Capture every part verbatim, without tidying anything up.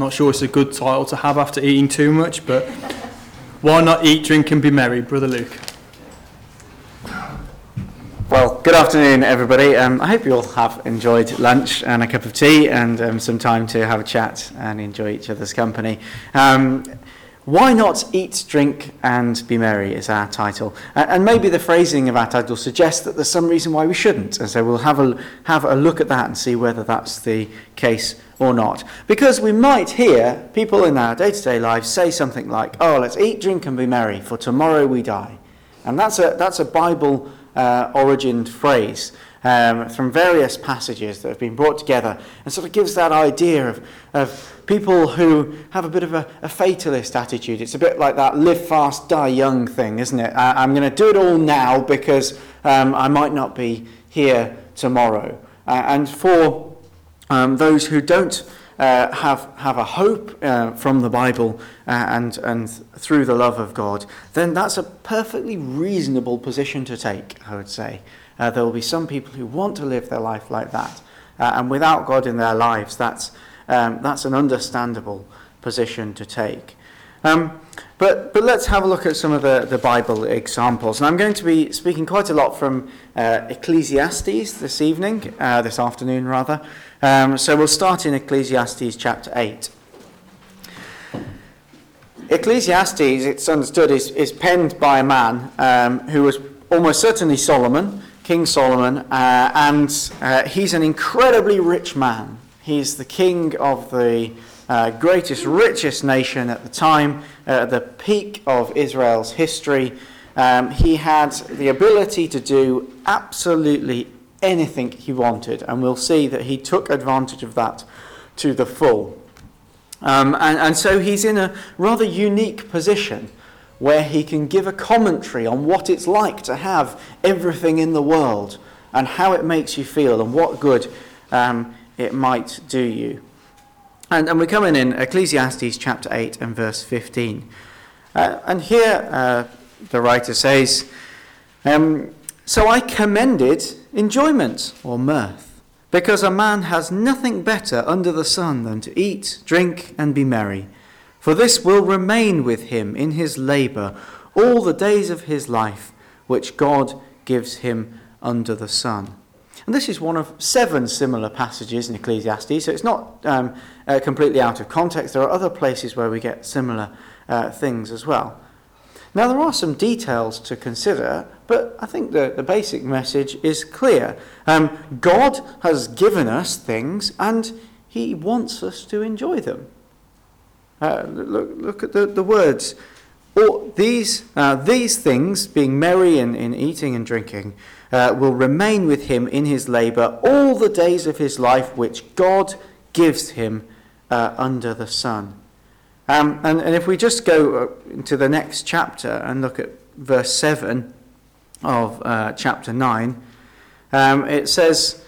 Not sure it's a good title to have after eating too much, but why not eat, drink and be merry, Brother Luke? Well, good afternoon, everybody. Um, I hope you all have enjoyed lunch and a cup of tea and um, some time to have a chat and enjoy each other's company. Um, why not eat, drink and be merry is our title. Uh, and maybe the phrasing of our title suggests that there's some reason why we shouldn't. And so we'll have a, have a look at that and see whether that's the case or not. Because we might hear people in our day-to-day lives say something like, oh, let's eat, drink and be merry, for tomorrow we die. And that's a, that's a Bible uh, origined phrase um, from various passages that have been brought together and sort of gives that idea of, of people who have a bit of a, a fatalist attitude. It's a bit like that live fast, die young thing, isn't it? I, I'm going to do it all now because um, I might not be here tomorrow. Uh, and for um, those who don't uh, have have a hope uh, from the Bible uh, and and through the love of God, then that's a perfectly reasonable position to take, I would say. Uh, there will be some people who want to live their life like that, uh, and without God in their lives, that's um, that's an understandable position to take. Um, but but let's have a look at some of the, the Bible examples. And I'm going to be speaking quite a lot from uh, Ecclesiastes this evening, uh, this afternoon rather. Um, so we'll start in Ecclesiastes chapter eight. Ecclesiastes, it's understood, is, is penned by a man um, who was almost certainly Solomon, King Solomon, uh, and uh, he's an incredibly rich man. He's the king of the uh, greatest, richest nation at the time, uh, at the peak of Israel's history. Um, he had the ability to do absolutely anything he wanted, and we'll see that he took advantage of that to the full. Um, and, and so he's in a rather unique position where he can give a commentary on what it's like to have everything in the world and how it makes you feel and what good um, it might do you. And, and we're coming in Ecclesiastes chapter eight and verse fifteen. Uh, and here uh, the writer says, um, So I commended enjoyment or mirth, because a man has nothing better under the sun than to eat, drink, and be merry. For this will remain with him in his labour all the days of his life, which God gives him under the sun. And this is one of seven similar passages in Ecclesiastes, so it's not um, uh, completely out of context. There are other places where we get similar uh, things as well. Now, there are some details to consider, but I think the, the basic message is clear. Um, God has given us things, and he wants us to enjoy them. Uh, look, look at the, the words. All these, uh, these things, being merry in, in eating and drinking, uh, will remain with him in his labour all the days of his life, which God gives him uh, under the sun. Um, and, and if we just go into the next chapter and look at verse seven of uh, chapter nine, um, it says,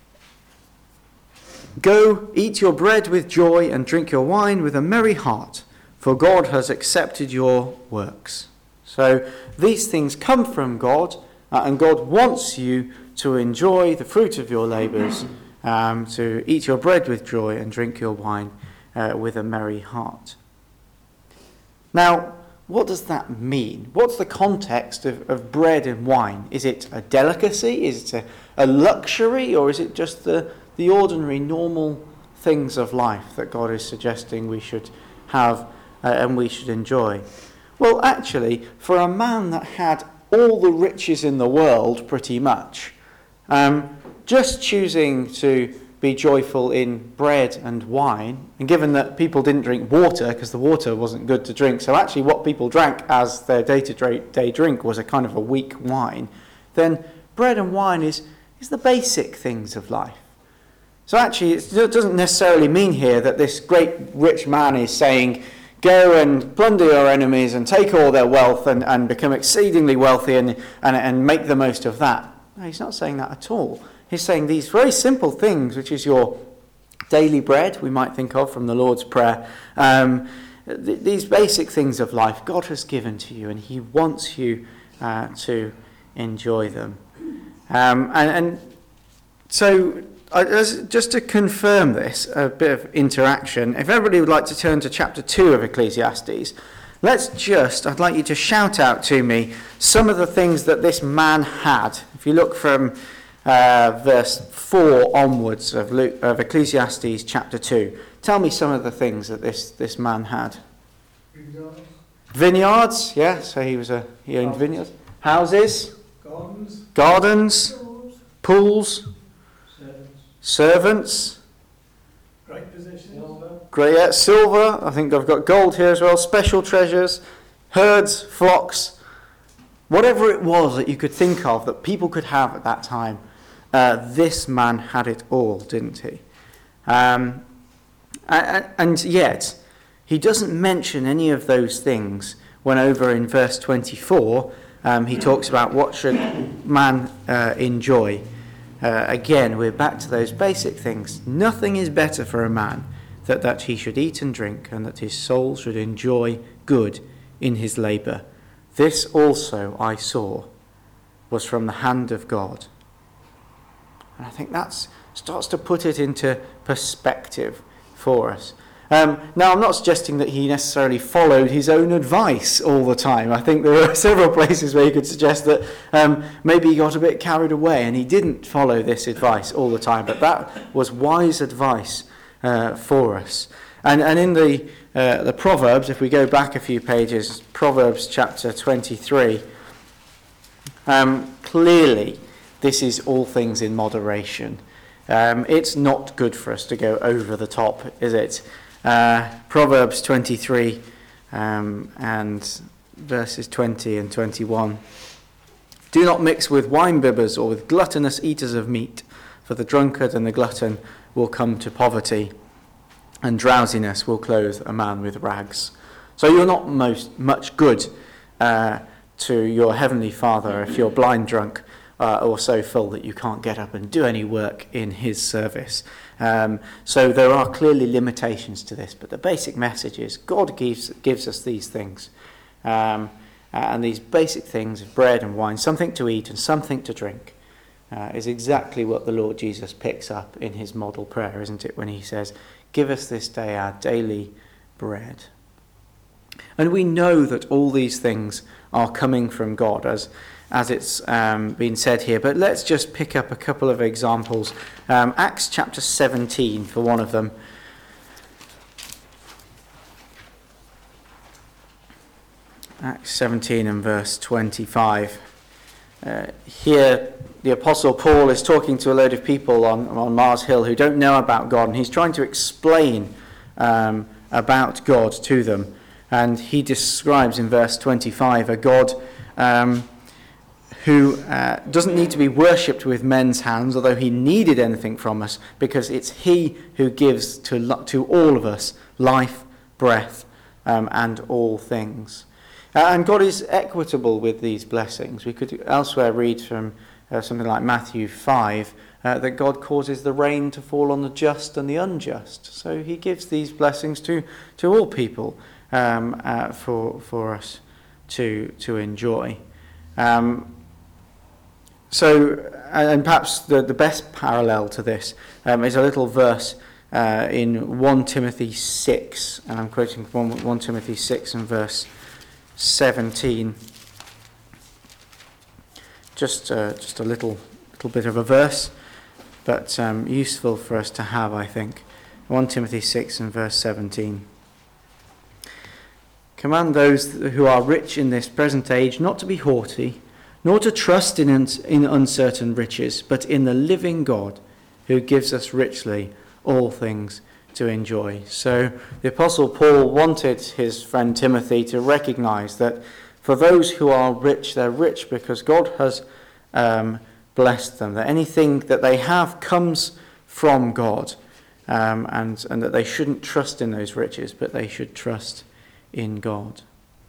Go, eat your bread with joy and drink your wine with a merry heart, for God has accepted your works. So these things come from God, uh, and God wants you to enjoy the fruit of your labours, um, to eat your bread with joy and drink your wine uh, with a merry heart. Now, what does that mean? What's the context of, of bread and wine? Is it a delicacy? Is it a, a luxury? Or is it just the, the ordinary, normal things of life that God is suggesting we should have uh, and we should enjoy? Well, actually, for a man that had all the riches in the world, pretty much, um, just choosing to be joyful in bread and wine, and given that people didn't drink water because the water wasn't good to drink, so actually what people drank as their day-to-day drink was a kind of a weak wine, then bread and wine is, is the basic things of life. So actually it doesn't necessarily mean here that this great rich man is saying, go and plunder your enemies and take all their wealth and, and become exceedingly wealthy and, and, and make the most of that. No, he's not saying that at all. He's saying these very simple things, which is your daily bread, we might think of from the Lord's Prayer. Um, th- these basic things of life God has given to you, and he wants you uh, to enjoy them. Um, and, and so I, as, just to confirm this, a bit of interaction, if everybody would like to turn to chapter two of Ecclesiastes, let's just, I'd like you to shout out to me some of the things that this man had. If you look from uh, verse four onwards of, Luke, of Ecclesiastes chapter two, tell me some of the things that this, this man had. Vineyards. Vineyards, yeah, so he was a he owned vineyards. Houses. Gardens. Gardens. Pools. Pools. Servants. Servants. Great possessions. Silver. Great, yeah, silver. I think I've got gold here as well. Special treasures. Herds, flocks. Whatever it was that you could think of that people could have at that time, uh, this man had it all, didn't he? Um, and, and yet, he doesn't mention any of those things when over in verse twenty-four, um, he talks about what should man uh, enjoy. Uh, again, we're back to those basic things. Nothing is better for a man that, that he should eat and drink, and that his soul should enjoy good in his labour. This also I saw was from the hand of God. And I think that starts to put it into perspective for us. Um, now, I'm not suggesting that he necessarily followed his own advice all the time. I think there are several places where you could suggest that um, maybe he got a bit carried away and he didn't follow this advice all the time. But that was wise advice uh, for us. And, and in the, uh, the Proverbs, if we go back a few pages, Proverbs chapter twenty-three, um, clearly this is all things in moderation. Um, it's not good for us to go over the top, is it? Uh, Proverbs twenty-three um, and verses twenty and twenty-one. Do not mix with wine-bibbers or with gluttonous eaters of meat, for the drunkard and the glutton will come to poverty, and drowsiness will clothe a man with rags. So you're not most much good uh, to your heavenly Father if you're blind drunk uh, or so full that you can't get up and do any work in his service. Um, so there are clearly limitations to this, but the basic message is God gives gives us these things. Um, and these basic things of bread and wine, something to eat and something to drink, uh, is exactly what the Lord Jesus picks up in his model prayer, isn't it, when he says, give us this day our daily bread. And we know that all these things are coming from God, as as it's um, been said here. But let's just pick up a couple of examples. Um, Acts chapter seventeen for one of them. Acts seventeen and verse twenty-five. Uh, here the Apostle Paul is talking to a load of people on, on Mars Hill who don't know about God, and he's trying to explain um, about God to them. And he describes in verse twenty-five a God um, who uh, doesn't need to be worshipped with men's hands, although he needed anything from us, because it's he who gives to, to all of us life, breath, um, and all things. Uh, and God is equitable with these blessings. We could elsewhere read from uh, something like Matthew five, uh, that God causes the rain to fall on the just and the unjust. So he gives these blessings to, to all people um, uh, for, for us to, to enjoy. Um, so, and perhaps the, the best parallel to this um, is a little verse uh, in First Timothy six, and I'm quoting from First Timothy six and verse seventeen. Just, uh, just a little, little bit of a verse, but um, useful for us to have, I think. First Timothy six and verse seventeen. Command those who are rich in this present age not to be haughty, nor to trust in, in uncertain riches, but in the living God, who gives us richly all things to enjoy. So the Apostle Paul wanted his friend Timothy to recognize that for those who are rich, they're rich because God has um, blessed them, that anything that they have comes from God, um, and, and that they shouldn't trust in those riches, but they should trust in God.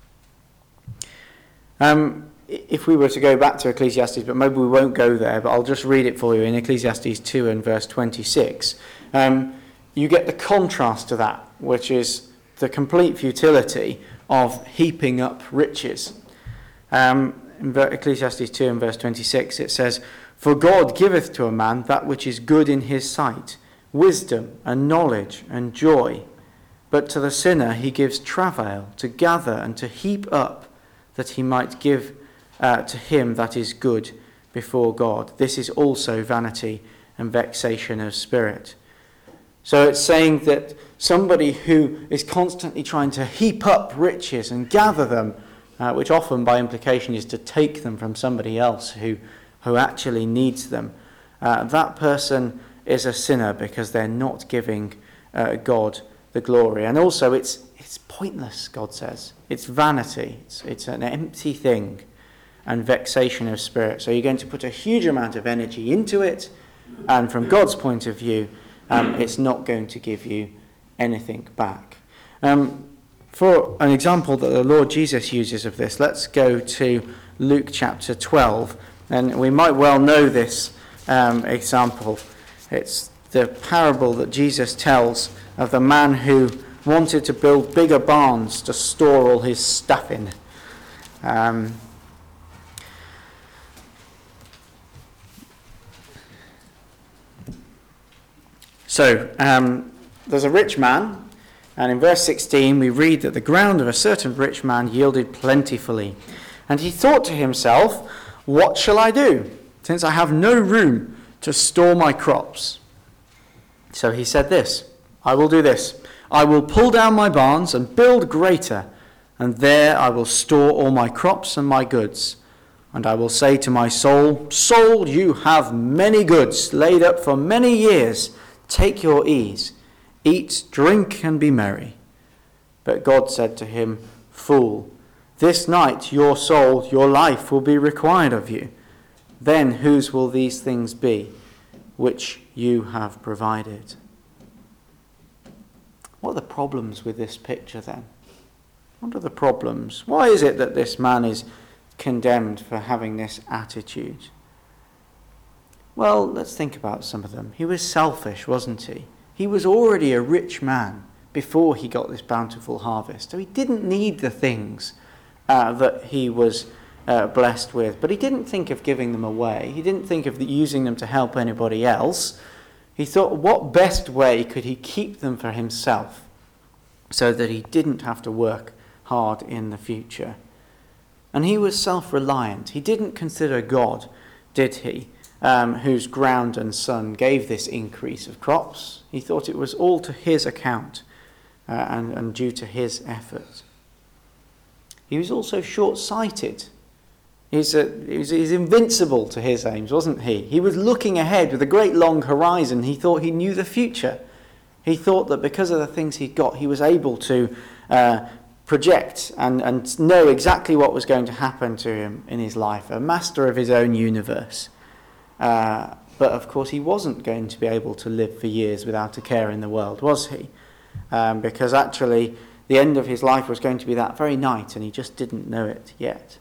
Um, if we were to go back to Ecclesiastes, but maybe we won't go there, but I'll just read it for you in Ecclesiastes two and verse twenty-six. Um, you get the contrast to that, which is the complete futility of heaping up riches. Um, in Ecclesiastes two and verse twenty-six, it says, For God giveth to a man that which is good in his sight, wisdom and knowledge and joy. But to the sinner he gives travail to gather and to heap up, that he might give uh, to him that is good before God. This is also vanity and vexation of spirit. So it's saying that somebody who is constantly trying to heap up riches and gather them, uh, which often by implication is to take them from somebody else who, who actually needs them, uh, that person is a sinner because they're not giving uh, God the glory. And also it's it's pointless, God says. It's vanity. It's, it's an empty thing and vexation of spirit. So you're going to put a huge amount of energy into it, and from God's point of view, um, it's not going to give you anything back. Um, for an example that the Lord Jesus uses of this, let's go to Luke chapter twelve. And we might well know this um, example. It's the parable that Jesus tells of the man who wanted to build bigger barns to store all his stuff in. Um, so, um, there's a rich man, and in verse sixteen we read that the ground of a certain rich man yielded plentifully. And he thought to himself, what shall I do, since I have no room to store my crops? So he said this, I will do this. I will pull down my barns and build greater, and there I will store all my crops and my goods. And I will say to my soul, soul, you have many goods laid up for many years. Take your ease, eat, drink, and be merry. But God said to him, fool, this night your soul, your life will be required of you. Then whose will these things be, which you have provided? What are the problems with this picture then? What are the problems? Why is it that this man is condemned for having this attitude? Well, let's think about some of them. He was selfish, wasn't he? He was already a rich man before he got this bountiful harvest. So he didn't need the things uh, that he was uh, blessed with. But he didn't think of giving them away. He didn't think of using them to help anybody else. He thought, what best way could he keep them for himself so that he didn't have to work hard in the future? And he was self-reliant. He didn't consider God, did he? Um, whose ground and sun gave this increase of crops. He thought it was all to his account uh, and, and due to his effort. He was also short-sighted. He's, a, he's, he's invincible to his aims, wasn't he? He was looking ahead with a great long horizon. He thought he knew the future. He thought that because of the things he'd got, he was able to uh, project and, and know exactly what was going to happen to him in his life, a master of his own universe. Uh, but of course he wasn't going to be able to live for years without a care in the world, was he? Um, because actually the end of his life was going to be that very night, and he just didn't know it yet.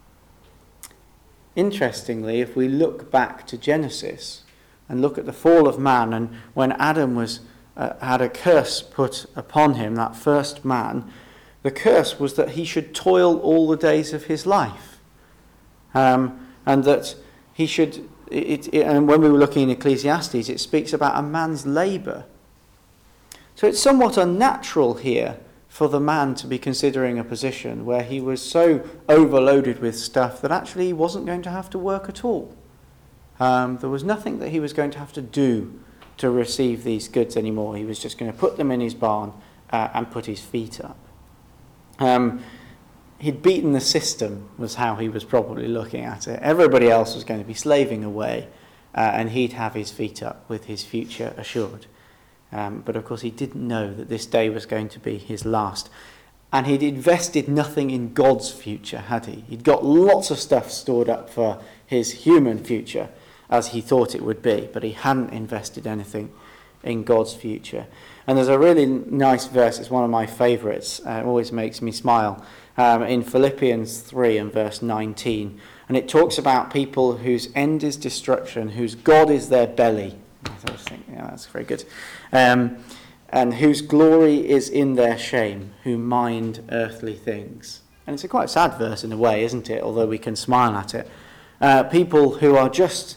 Interestingly, if we look back to Genesis and look at the fall of man, and when Adam was uh, had a curse put upon him, that first man, the curse was that he should toil all the days of his life, um, and that he should. It, it, and when we were looking in Ecclesiastes, it speaks about a man's labour. So it's somewhat unnatural here for the man to be considering a position where he was so overloaded with stuff that actually he wasn't going to have to work at all. Um, there was nothing that he was going to have to do to receive these goods anymore. He was just going to put them in his barn uh, and put his feet up. Um, He'd beaten the system, was how he was probably looking at it. Everybody else was going to be slaving away, uh, and he'd have his feet up with his future assured. Um, but of course he didn't know that this day was going to be his last. And he'd invested nothing in God's future, had he? He'd got lots of stuff stored up for his human future, as he thought it would be, but he hadn't invested anything in God's future. And there's a really nice verse, it's one of my favourites, uh, it always makes me smile, um, in Philippians three and verse nineteen. And it talks about people whose end is destruction, whose God is their belly. I was thinking, yeah, that's very good. Um, and whose glory is in their shame, who mind earthly things. And it's a quite sad verse in a way, isn't it? Although we can smile at it. Uh, people who are just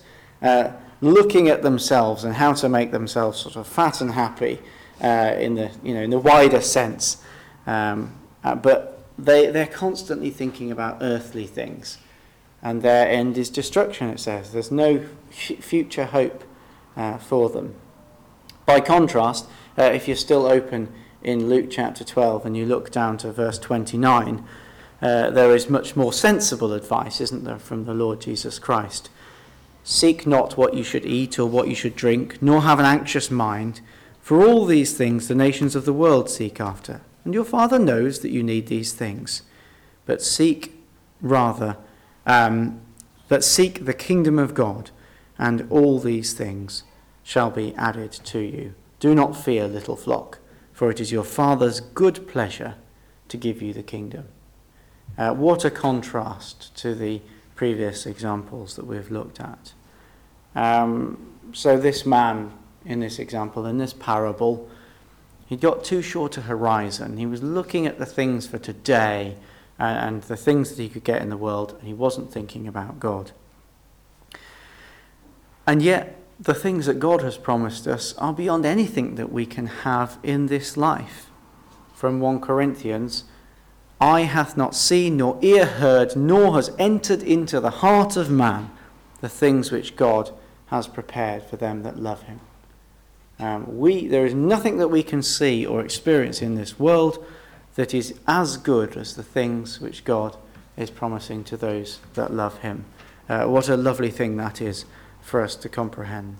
uh, looking at themselves and how to make themselves sort of fat and happy uh, in the you know in the wider sense. Um, uh, but they they're constantly thinking about earthly things, and their end is destruction. It says there's no f- future hope uh, for them. By contrast, uh, if you're still open in Luke chapter twelve and you look down to verse twenty-nine, uh, there is much more sensible advice, isn't there, from the Lord Jesus Christ. Seek not what you should eat or what you should drink, nor have an anxious mind, for all these things the nations of the world seek after, and your Father knows that you need these things. But seek rather, um, but seek the kingdom of God, and all these things shall be added to you. Do not fear, little flock, for it is your Father's good pleasure to give you the kingdom. Uh, what a contrast to the previous examples that we've looked at. Um, so this man in this example, in this parable, he got too short a horizon. He was looking at the things for today and, and the things that he could get in the world, and he wasn't thinking about God. And yet, the things that God has promised us are beyond anything that we can have in this life. From First Corinthians, eye hath not seen, nor ear heard, nor has entered into the heart of man the things which God has prepared for them that love him. Um, we there is nothing that we can see or experience in this world that is as good as the things which God is promising to those that love him. Uh, what a lovely thing that is for us to comprehend.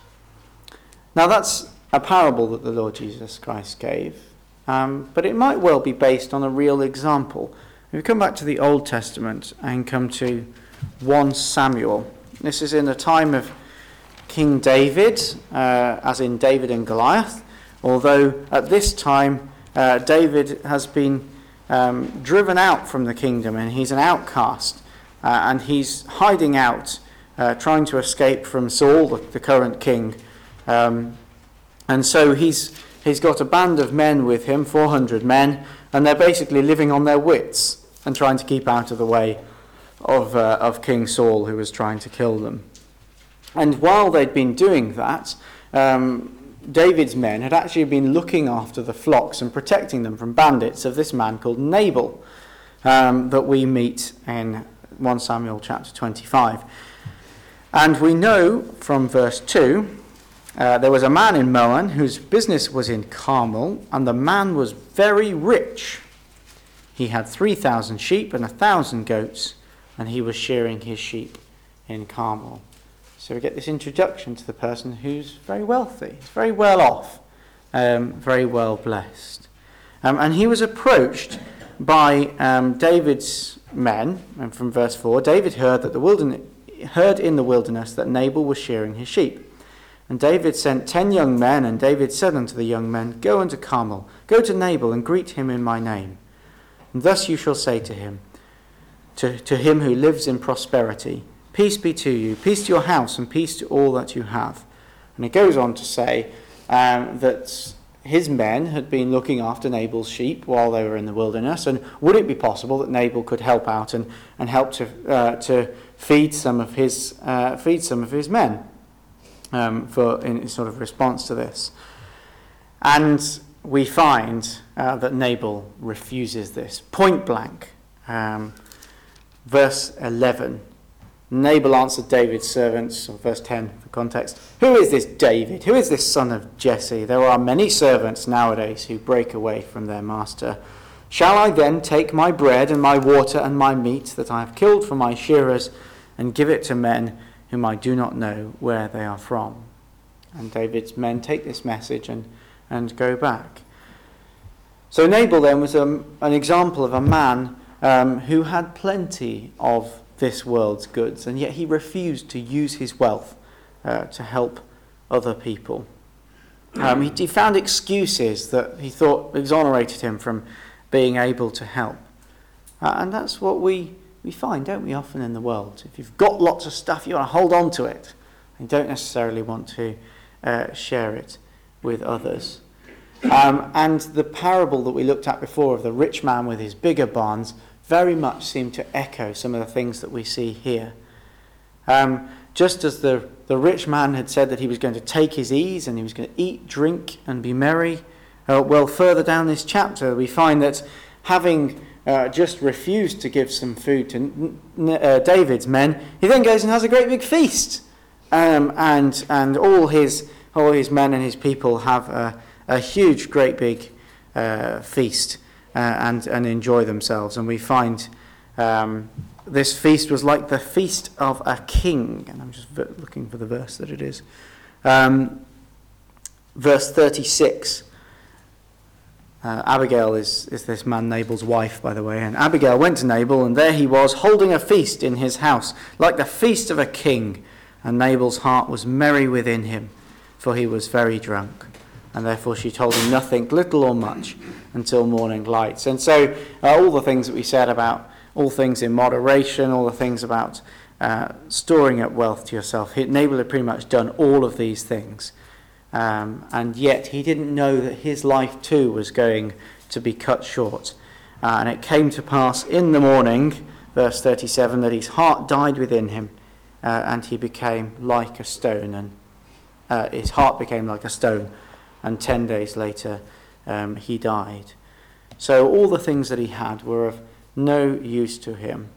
Now that's a parable that the Lord Jesus Christ gave. Um, but it might well be based on a real example. If we come back to the Old Testament and come to First Samuel, this is in the time of King David, uh, as in David and Goliath, although at this time uh, David has been um, driven out from the kingdom and he's an outcast, uh, and he's hiding out, uh, trying to escape from Saul, the, the current king. Um, and so he's He's got a band of men with him, four hundred men, and they're basically living on their wits and trying to keep out of the way of uh, of King Saul, who was trying to kill them. And while they'd been doing that, um, David's men had actually been looking after the flocks and protecting them from bandits of this man called Nabal, um, that we meet in First Samuel chapter twenty-five. And we know from verse two, Uh, there was a man in Moan whose business was in Carmel, and the man was very rich. He had three thousand sheep and a thousand goats, and he was shearing his sheep in Carmel. So we get this introduction to the person who's very wealthy, he's very well off, um, very well blessed. Um, and he was approached by um, David's men, and from verse four, David heard that the wilderness, heard in the wilderness that Nabal was shearing his sheep. And David sent ten young men, and David said unto the young men, Go unto Carmel, go to Nabal, and greet him in my name. And thus you shall say to him, to, to him who lives in prosperity, Peace be to you, peace to your house, and peace to all that you have. And it goes on to say um, that his men had been looking after Nabal's sheep while they were in the wilderness, and would it be possible that Nabal could help out and, and help to uh, to feed some of his uh, feed some of his men? Um, for in sort of response to this. And we find uh, that Nabal refuses this, point blank. Um, verse eleven, Nabal answered David's servants, or verse ten for context, Who is this David? Who is this son of Jesse? There are many servants nowadays who break away from their master. Shall I then take my bread and my water and my meat that I have killed for my shearers and give it to men whom I do not know where they are from? And David's men take this message and, and go back. So Nabal then was a, an example of a man um, who had plenty of this world's goods, and yet he refused to use his wealth uh, to help other people. Um, he, he found excuses that he thought exonerated him from being able to help. Uh, and that's what we We find, don't we, often in the world. If you've got lots of stuff, you want to hold on to it. You don't necessarily want to uh, share it with others. Um, and the parable that we looked at before of the rich man with his bigger barns very much seemed to echo some of the things that we see here. Um, just as the, the rich man had said that he was going to take his ease and he was going to eat, drink, and be merry, uh, well, further down this chapter, we find that having uh, just refused to give some food to n- n- uh, David's men, he then goes and has a great big feast. Um, and and all his all his men and his people have a, a huge, great big uh, feast uh, and, and enjoy themselves. And we find um, this feast was like the feast of a king. And I'm just v- looking for the verse that it is. Um, verse thirty-six. Uh, Abigail is, is this man Nabal's wife, by the way. And Abigail went to Nabal, and there he was, holding a feast in his house, like the feast of a king. And Nabal's heart was merry within him, for he was very drunk. And therefore she told him nothing, little or much, until morning lights. And so uh, all the things that we said about all things in moderation, all the things about uh, storing up wealth to yourself, he, Nabal had pretty much done all of these things. Um, and yet he didn't know that his life too was going to be cut short. Uh, and it came to pass in the morning, verse thirty-seven, that his heart died within him, uh, and he became like a stone. And uh, his heart became like a stone, and ten days later um, he died. So all the things that he had were of no use to him.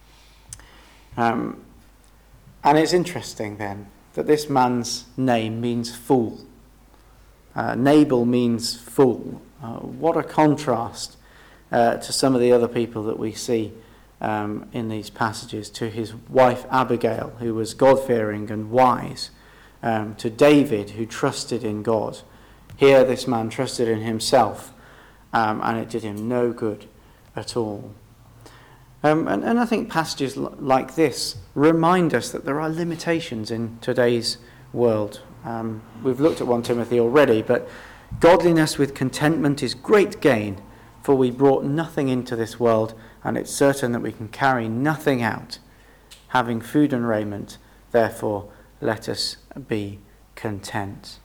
Um, and it's interesting then that this man's name means fool. Uh, Nabal means fool. Uh, what a contrast uh, to some of the other people that we see um, in these passages, to his wife Abigail, who was God-fearing and wise, um, to David, who trusted in God. Here this man trusted in himself, um, and it did him no good at all. Um, and, and I think passages l- like this remind us that there are limitations in today's world. Um, we've looked at First Timothy already, but godliness with contentment is great gain, for we brought nothing into this world, and it's certain that we can carry nothing out. Having food and raiment, therefore let us be content.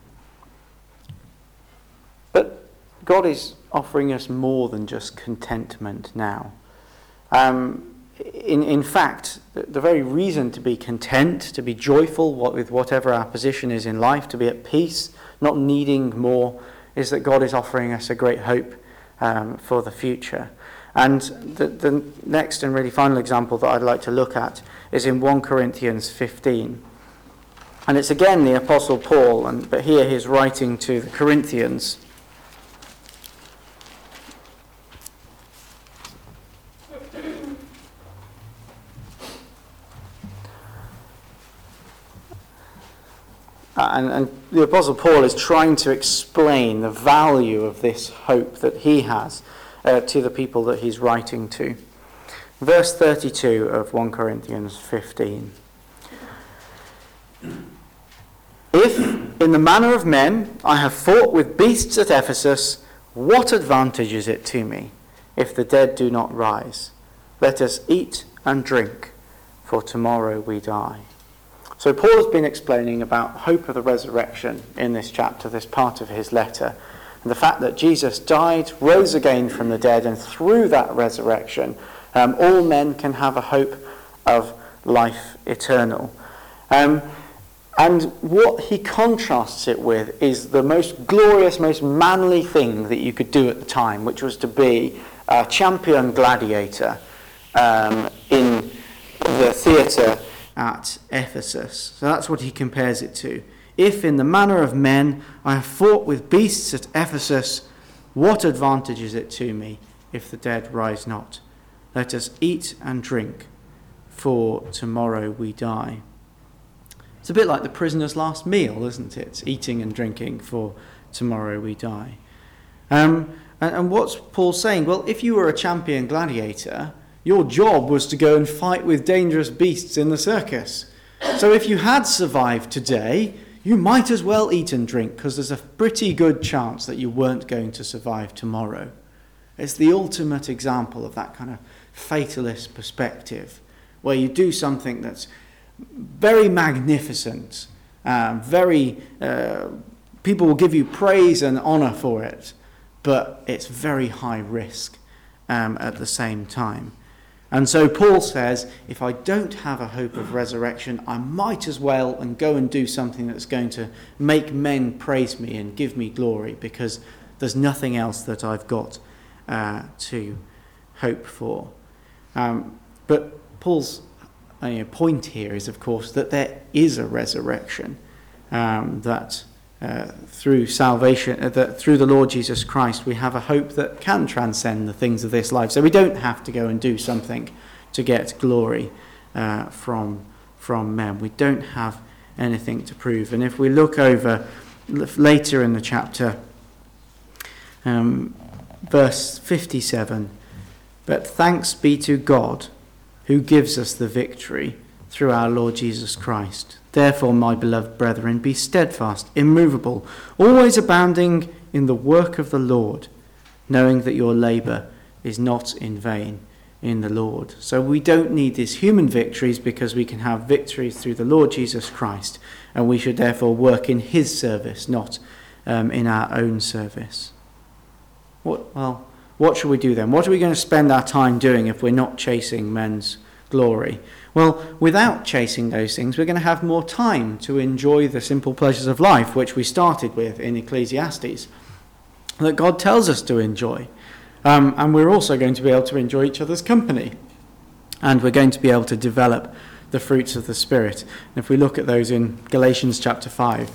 But God is offering us more than just contentment now. Um, in, in fact, the, the very reason to be content, to be joyful what, with whatever our position is in life, to be at peace, not needing more, is that God is offering us a great hope um, for the future. And the, the next and really final example that I'd like to look at is in First Corinthians fifteen. And it's again the Apostle Paul, and but here he's writing to the Corinthians. Uh, and, and the Apostle Paul is trying to explain the value of this hope that he has uh, to the people that he's writing to. Verse thirty-two of First Corinthians fifteen. If, in the manner of men, I have fought with beasts at Ephesus, what advantage is it to me if the dead do not rise? Let us eat and drink, for tomorrow we die. So Paul has been explaining about hope of the resurrection in this chapter, this part of his letter, and the fact that Jesus died, rose again from the dead, and through that resurrection, um, all men can have a hope of life eternal. Um, and what he contrasts it with is the most glorious, most manly thing that you could do at the time, which was to be a champion gladiator um, in the theatre at Ephesus. So that's what he compares it to. If in the manner of men I have fought with beasts at Ephesus, what advantage is it to me if the dead rise not? Let us eat and drink, for tomorrow we die. It's a bit like the prisoner's last meal, isn't it? Eating and drinking, for tomorrow we die. Um, and, and what's Paul saying? Well, if you were a champion gladiator, your job was to go and fight with dangerous beasts in the circus. So if you had survived today, you might as well eat and drink, because there's a pretty good chance that you weren't going to survive tomorrow. It's the ultimate example of that kind of fatalist perspective, where you do something that's very magnificent, um, very uh, people will give you praise and honour for it, but it's very high risk um, at the same time. And so Paul says, if I don't have a hope of resurrection, I might as well and go and do something that's going to make men praise me and give me glory, because there's nothing else that I've got uh, to hope for. Um, but Paul's uh, you know, point here is, of course, that there is a resurrection, um, that uh, through salvation, uh, that through the Lord Jesus Christ, we have a hope that can transcend the things of this life. So we don't have to go and do something to get glory uh, from from men. We don't have anything to prove. And if we look over later in the chapter, um, verse fifty-seven, but thanks be to God who gives us the victory through our Lord Jesus Christ. Therefore, my beloved brethren, be steadfast, immovable, always abounding in the work of the Lord, knowing that your labour is not in vain in the Lord. So we don't need these human victories, because we can have victories through the Lord Jesus Christ, and we should therefore work in his service, not um, in our own service. What, well, what should we do then? What are we going to spend our time doing if we're not chasing men's glory? Well, without chasing those things, we're going to have more time to enjoy the simple pleasures of life, which we started with in Ecclesiastes, that God tells us to enjoy. Um, and we're also going to be able to enjoy each other's company. And we're going to be able to develop the fruits of the Spirit. And if we look at those in Galatians chapter five.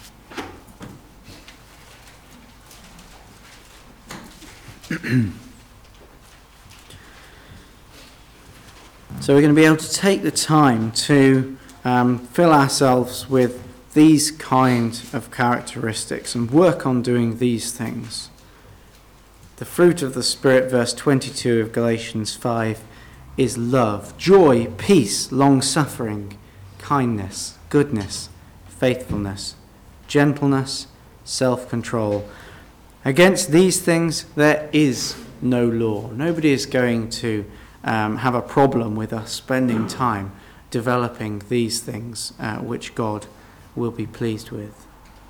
So we're going to be able to take the time to um, fill ourselves with these kind of characteristics and work on doing these things. The fruit of the Spirit, verse twenty-two of Galatians five, is love, joy, peace, long-suffering, kindness, goodness, faithfulness, gentleness, self-control. Against these things there is no law. Nobody is going to um, have a problem with us spending time developing these things uh, which God will be pleased with.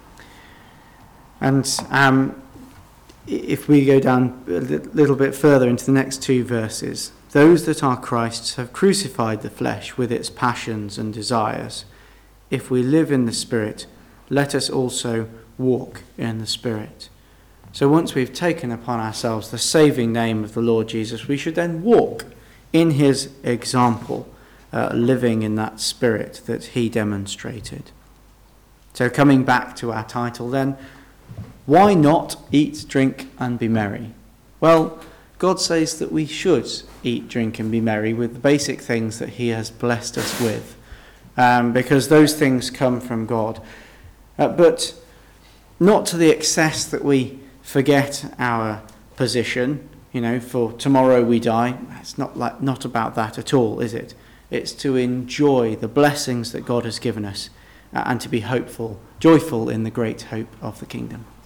And um, if we go down a little bit further into the next two verses, those that are Christ's have crucified the flesh with its passions and desires. If we live in the Spirit, let us also walk in the Spirit. So once we've taken upon ourselves the saving name of the Lord Jesus, we should then walk in his example, uh, living in that Spirit that he demonstrated. So coming back to our title then, why not eat, drink and be merry? Well, God says that we should eat, drink and be merry with the basic things that he has blessed us with, um, because those things come from God. Uh, but not to the excess that we forget our position, you know, for tomorrow we die. It's not like not about that at all, is it? It's to enjoy the blessings that God has given us uh, and to be hopeful, joyful in the great hope of the kingdom.